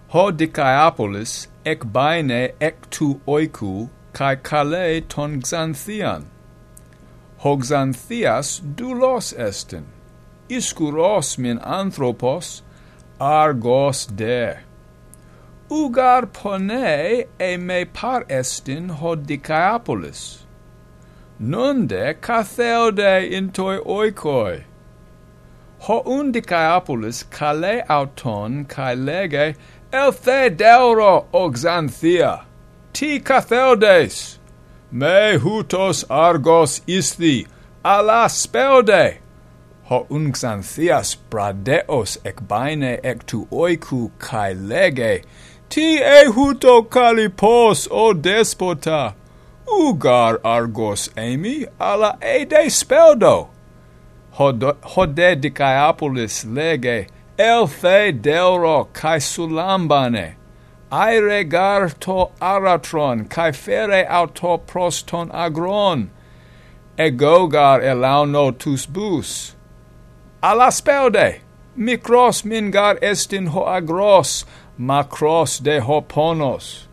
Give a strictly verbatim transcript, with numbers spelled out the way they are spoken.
ho Dicaeopolis ekbaine ektu oiku kai kale ton Xanthian. Ho Xanthias doulos estin, iskouros min anthropos, argos de. Ugar pone e me par estin ho Dicaeopolis. Nunde katheode intoi oikoi. Ho un Dicaeopolis kale auton kai lege elthe deuro o Xanthia. Ti katheodes. Me hutos argos isti, ala spelde. Ho un Xanthias bradeos ekbaine ektu oiku kai lege, ti e huto kalipos o despota, ugar argos emi, ala e de speldo. Ho de Dicaeopolis lege, elthe deuro kai sulambane, aere gar to aratron, kai fere auto proston agron, egogar elauno tus bus. Ala spelde, mikros mingar estin ho agros, makros de ho ponos.